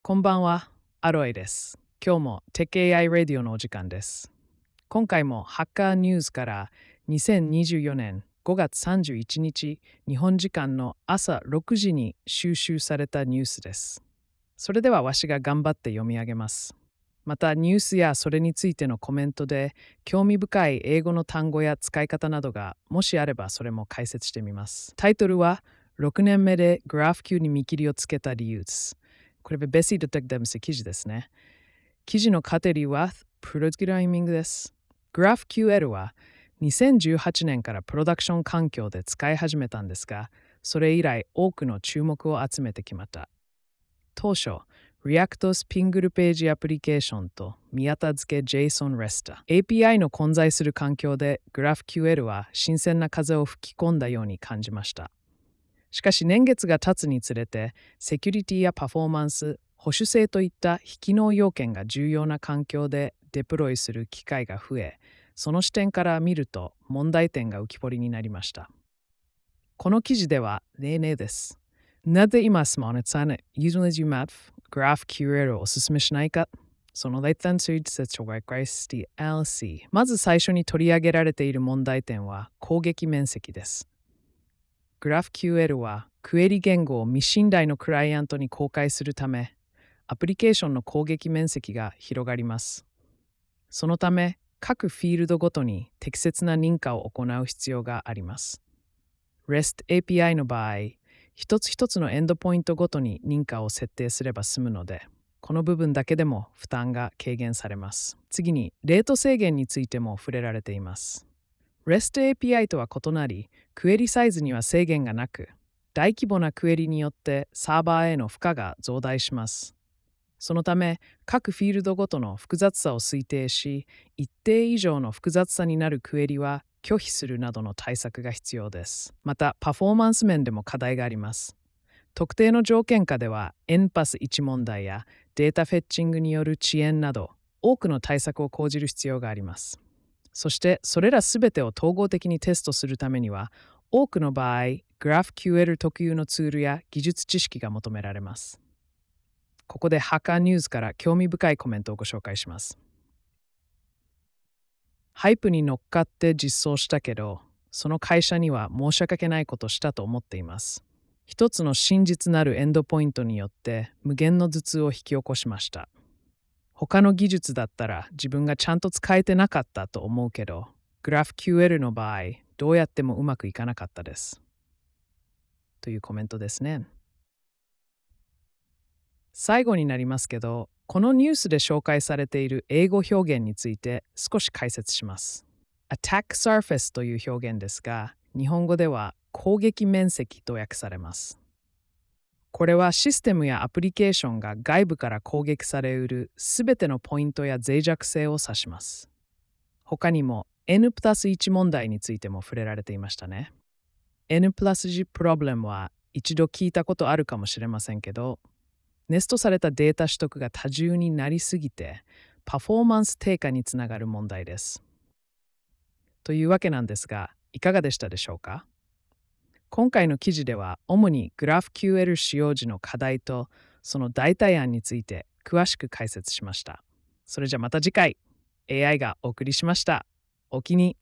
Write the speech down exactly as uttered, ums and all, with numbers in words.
こんばんは、アロエです。今日も テック エーアイ ラディオのお時間です。今回もハッカーニュースからにせんにじゅうよねんごがつさんじゅういちにち日本時間の朝ろくじに収集されたニュースです。それではわしが頑張って読み上げます。またニュースやそれについてのコメントで興味深い英語の単語や使い方などがもしあればそれも解説してみます。タイトルはろくねんめでグラフ Q に見切りをつけた理由です。これはベシードテクデムス記事ですね。記事のカテリーはプログラミングです。グラフ キューエル はにせんじゅうはちねんからプロダクション環境で使い始めたんですが、それ以来多くの注目を集めてきました。当初、React シングルページアプリケーションと宮田付け JSON REST、エーピーアイ の混在する環境でグラフ キューエル は新鮮な風を吹き込んだように感じました。しかし年月が経つにつれて、セキュリティやパフォーマンス、保守性といった非機能要件が重要な環境でデプロイする機会が増え、その視点から見ると問題点が浮き彫りになりました。この記事では例年です。なぜ今スマホについて Usually Map Graph キューエル をおすすめしないか、その例点について紹介して エルシー。まず最初に取り上げられている問題点は攻撃面積です。グラフ キューエル はクエリ言語を未信頼のクライアントに公開するため、アプリケーションの攻撃面積が広がります。そのため、各フィールドごとに適切な認可を行う必要があります。REST エーピーアイ の場合、一つ一つのエンドポイントごとに認可を設定すれば済むので、この部分だけでも負担が軽減されます。次に、レート制限についても触れられています。REST エーピーアイ とは異なり、クエリサイズには制限がなく、大規模なクエリによってサーバーへの負荷が増大します。そのため、各フィールドごとの複雑さを推定し、一定以上の複雑さになるクエリは拒否するなどの対策が必要です。また、パフォーマンス面でも課題があります。特定の条件下では、エヌパスいち問題やデータフェッチングによる遅延など、多くの対策を講じる必要があります。そしてそれらすべてを統合的にテストするためには、多くの場合、グラフ キューエル 特有のツールや技術知識が求められます。ここでハッカーニュースから興味深いコメントをご紹介します。ハイプに乗っかって実装したけど、その会社には申し訳ないことしたと思っています。一つの真実なるエンドポイントによって無限の頭痛を引き起こしました。他の技術だったら自分がちゃんと使えてなかったと思うけど、グラフ キューエル の場合、どうやってもうまくいかなかったです。というコメントですね。最後になりますけど、このニュースで紹介されている英語表現について少し解説します。Attack Surface という表現ですが、日本語では攻撃面積と訳されます。これはシステムやアプリケーションが外部から攻撃されうるすべてのポイントや脆弱性を指します。他にも エヌプラスいち問題についても触れられていましたね。N プラスいちプロブレムは一度聞いたことあるかもしれませんけど、ネストされたデータ取得が多重になりすぎて、パフォーマンス低下につながる問題です。というわけなんですが、いかがでしたでしょうか？今回の記事では主にグラフ キューエル 使用時の課題とその代替案について詳しく解説しました。それじゃまた次回、エーアイ がお送りしました。お気に。